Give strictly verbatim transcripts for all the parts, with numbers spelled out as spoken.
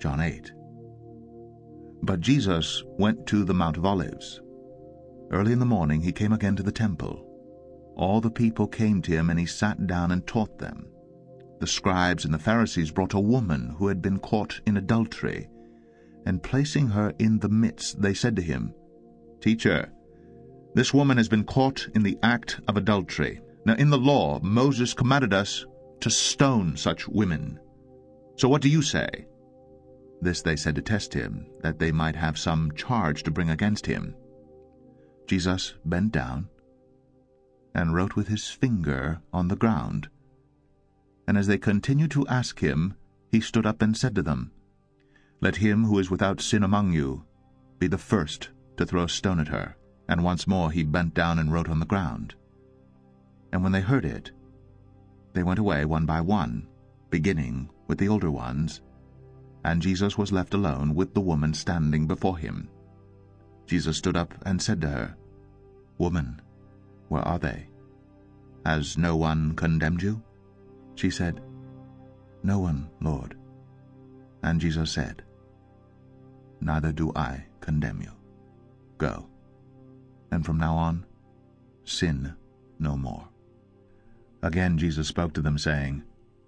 John eight. But Jesus went to the Mount of Olives. Early in the morning he came again to the temple. All the people came to him, and he sat down and taught them. The scribes and the Pharisees brought a woman who had been caught in adultery, and placing her in the midst, they said to him, "Teacher, this woman has been caught in the act of adultery. Now in the law Moses commanded us to stone such women. So what do you say?" This they said to test him, that they might have some charge to bring against him. Jesus bent down and wrote with his finger on the ground. And as they continued to ask him, he stood up and said to them, "Let him who is without sin among you be the first to throw a stone at her." And once more he bent down and wrote on the ground. And when they heard it, they went away one by one, beginning with the older ones, and Jesus was left alone with the woman standing before him. Jesus stood up and said to her, "Woman, where are they? Has no one condemned you?" She said, "No one, Lord." And Jesus said, "Neither do I condemn you. Go, and from now on, sin no more." Again Jesus spoke to them, saying,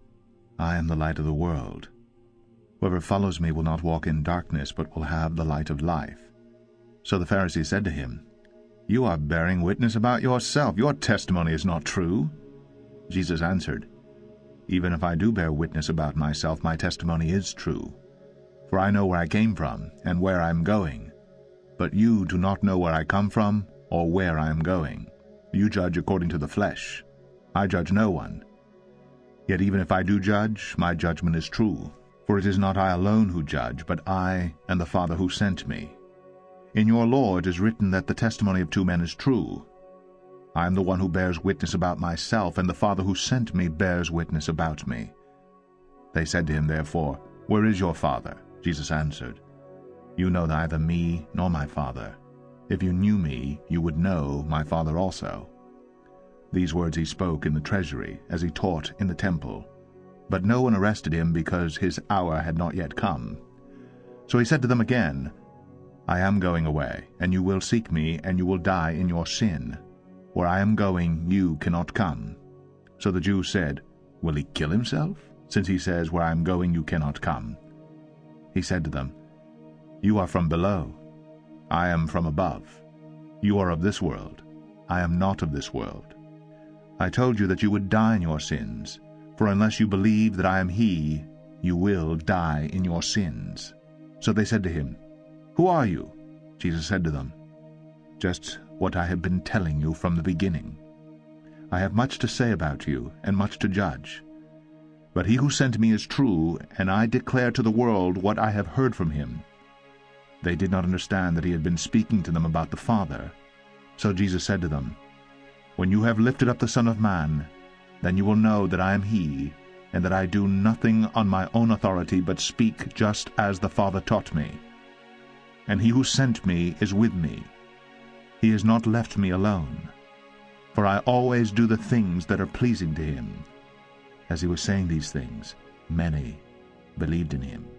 "I am the light of the world. Whoever follows me will not walk in darkness, but will have the light of life." So the Pharisees said to him, "You are bearing witness about yourself. Your testimony is not true." Jesus answered, "Even if I do bear witness about myself, my testimony is true. For I know where I came from and where I am going. But you do not know where I come from or where I am going. You judge according to the flesh. I judge no one. Yet even if I do judge, my judgment is true. For it is not I alone who judge, but I and the Father who sent me. In your law it is written that the testimony of two men is true. I am the one who bears witness about myself, and the Father who sent me bears witness about me." They said to him, therefore, "Where is your Father?" Jesus answered, "You know neither me nor my Father. If you knew me, you would know my Father also." These words he spoke in the treasury, as he taught in the temple. But no one arrested him, because his hour had not yet come. So he said to them again, "I am going away, and you will seek me, and you will die in your sin. Where I am going, you cannot come." So the Jews said, "Will he kill himself, since he says, 'Where I am going, you cannot come'?" He said to them, "You are from below. I am from above. You are of this world. I am not of this world. I told you that you would die in your sins, for unless you believe that I am he, you will die in your sins." So they said to him, "Who are you?" Jesus said to them, "Just what I have been telling you from the beginning. I have much to say about you, and much to judge. But he who sent me is true, and I declare to the world what I have heard from him." They did not understand that he had been speaking to them about the Father. So Jesus said to them, "When you have lifted up the Son of Man, then you will know that I am he, and that I do nothing on my own authority, but speak just as the Father taught me. And he who sent me is with me. He has not left me alone, for I always do the things that are pleasing to him." As he was saying these things, many believed in him.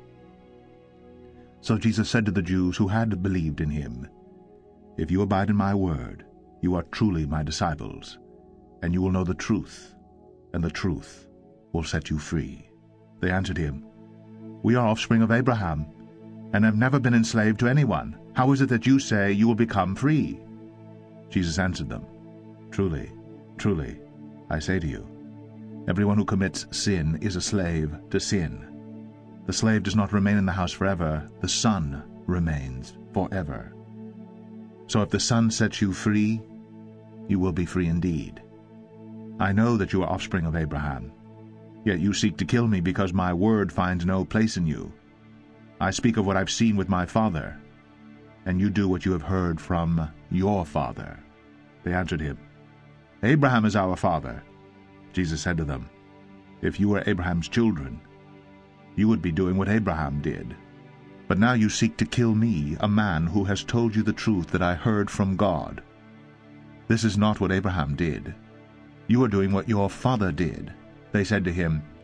So Jesus said to the Jews who had believed in him, "If you abide in my word, you are truly my disciples, and you will know the truth, and the truth will set you free." They answered him, "We are offspring of Abraham, and have never been enslaved to anyone. How is it that you say you will become free?" Jesus answered them, "Truly, truly, I say to you, everyone who commits sin is a slave to sin. The slave does not remain in the house forever, the Son remains forever. So if the Son sets you free, you will be free indeed. I know that you are offspring of Abraham, yet you seek to kill me because my word finds no place in you. I speak of what I've seen with my father, and you do what you have heard from your father." They answered him, "Abraham is our father." Jesus said to them, "If you were Abraham's children, you would be doing what Abraham did. But now you seek to kill me, a man who has told you the truth that I heard from God. This is not what Abraham did. You are doing what your father did." They said to him,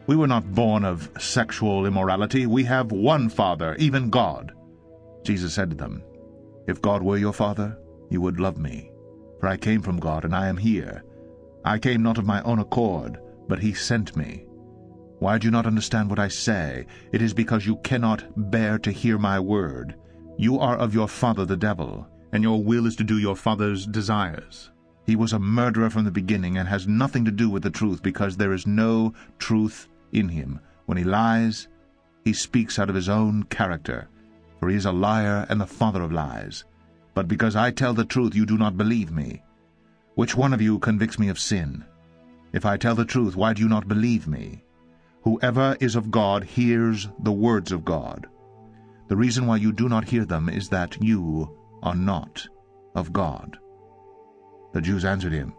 We were not born of sexual immorality. We have one Father, even God." Jesus said to them, "If God were your Father, you would love me, for I came from God, and I am here. I came not of my own accord, but he sent me. Why do you not understand what I say? It is because you cannot bear to hear my word. You are of your father the devil, and your will is to do your father's desires. He was a murderer from the beginning, and has nothing to do with the truth, because there is no truth in him. When he lies, he speaks out of his own character, for he is a liar and the father of lies. But because I tell the truth, you do not believe me. Which one of you convicts me of sin? If I tell the truth, why do you not believe me? Whoever is of God hears the words of God. The reason why you do not hear them is that you are not of God." The Jews answered him,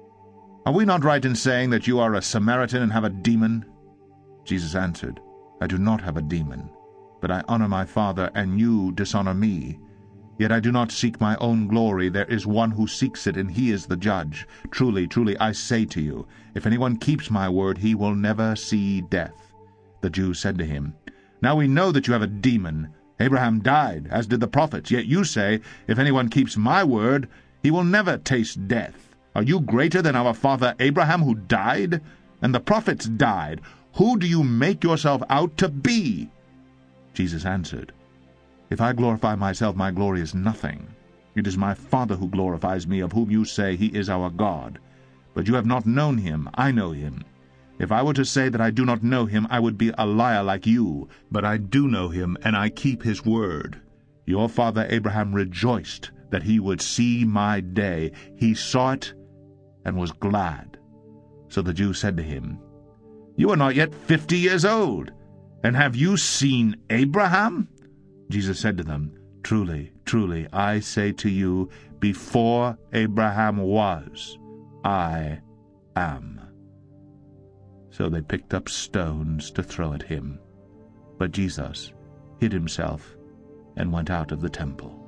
"Are we not right in saying that you are a Samaritan and have a demon?" Jesus answered, "I do not have a demon, but I honor my Father, and you dishonor me. Yet I do not seek my own glory. There is one who seeks it, and he is the judge. Truly, truly, I say to you, if anyone keeps my word, he will never see death." The Jews said to him, "Now we know that you have a demon. Abraham died, as did the prophets, yet you say, if anyone keeps my word, he will never taste death. Are you greater than our father Abraham, who died? And the prophets died. Who do you make yourself out to be?" Jesus answered, "If I glorify myself, my glory is nothing. It is my Father who glorifies me, of whom you say he is our God. But you have not known him. I know him. If I were to say that I do not know him, I would be a liar like you. But I do know him, and I keep his word. Your father Abraham rejoiced that he would see my day. He saw it and was glad." So the Jews said to him, "You are not yet fifty years old, and have you seen Abraham?" Jesus said to them, "Truly, truly, I say to you, before Abraham was, I am." So they picked up stones to throw at him. But Jesus hid himself and went out of the temple.